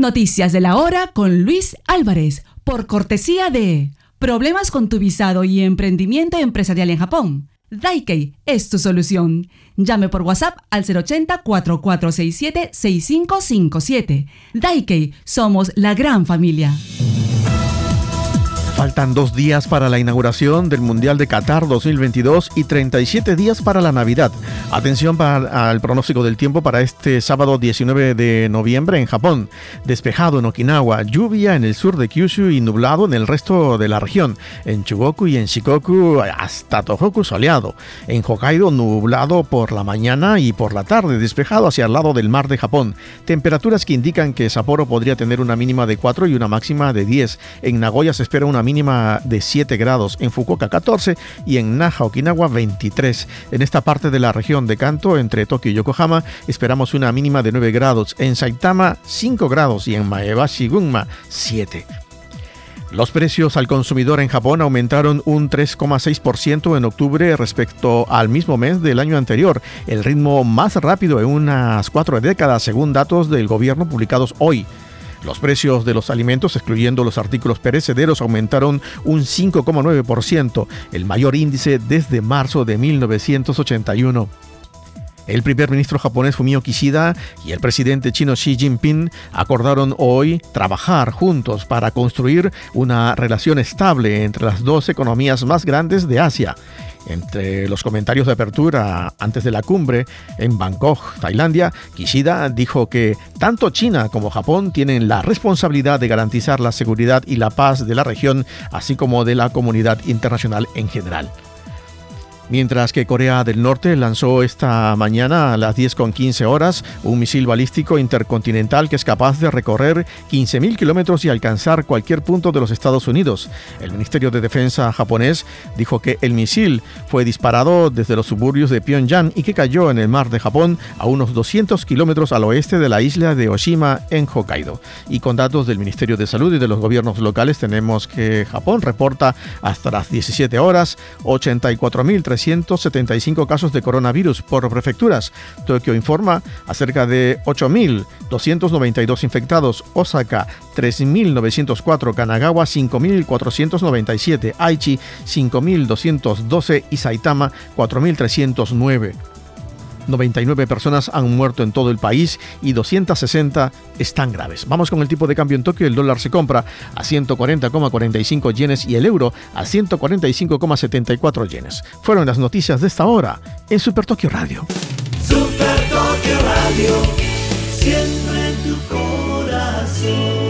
Noticias de la hora con Luis Álvarez, por cortesía de Problemas con tu visado y emprendimiento empresarial en Japón. Daikei es tu solución. Llame por WhatsApp al 080-4467-6557. Daikei, somos la gran familia. Faltan 2 días para la inauguración del Mundial de Qatar 2022 y 37 días para la Navidad. Atención al pronóstico del tiempo para este sábado 19 de noviembre en Japón. Despejado en Okinawa, lluvia en el sur de Kyushu y nublado en el resto de la región. En Chugoku y en Shikoku hasta Tohoku soleado. En Hokkaido nublado por la mañana y por la tarde, despejado hacia el lado del mar de Japón. Temperaturas que indican que Sapporo podría tener una mínima de 4 y una máxima de 10. En Nagoya se espera una mínima de 7 grados, en Fukuoka 14 y en Naha, Okinawa 23. En esta parte de la región de Kanto, entre Tokio y Yokohama, esperamos una mínima de 9 grados, en Saitama 5 grados y en Maebashi, Gunma 7. Los precios al consumidor en Japón aumentaron un 3,6% en octubre respecto al mismo mes del año anterior, el ritmo más rápido en unas 4 décadas según datos del gobierno publicados hoy. Los precios de los alimentos, excluyendo los artículos perecederos, aumentaron un 5,9%, el mayor índice desde marzo de 1981. El primer ministro japonés Fumio Kishida y el presidente chino Xi Jinping acordaron hoy trabajar juntos para construir una relación estable entre las dos economías más grandes de Asia. Entre los comentarios de apertura antes de la cumbre en Bangkok, Tailandia, Kishida dijo que tanto China como Japón tienen la responsabilidad de garantizar la seguridad y la paz de la región, así como de la comunidad internacional en general. Mientras que Corea del Norte lanzó esta mañana a las 10:15 horas un misil balístico intercontinental que es capaz de recorrer 15.000 kilómetros y alcanzar cualquier punto de los Estados Unidos. El Ministerio de Defensa japonés dijo que el misil fue disparado desde los suburbios de Pyongyang y que cayó en el mar de Japón a unos 200 kilómetros al oeste de la isla de Oshima en Hokkaido. Y con datos del Ministerio de Salud y de los gobiernos locales tenemos que Japón reporta hasta las 17 horas 84.375 casos de coronavirus por prefecturas. Tokio informa acerca de 8.292 infectados, Osaka 3.904, Kanagawa 5.497, Aichi 5.212 y Saitama 4.309. 99 personas han muerto en todo el país y 260 están graves. Vamos con el tipo de cambio en Tokio. El dólar se compra a 140,45 yenes y el euro a 145,74 yenes. Fueron las noticias de esta hora en Super Tokio Radio. Super Tokio Radio, siempre en tu corazón.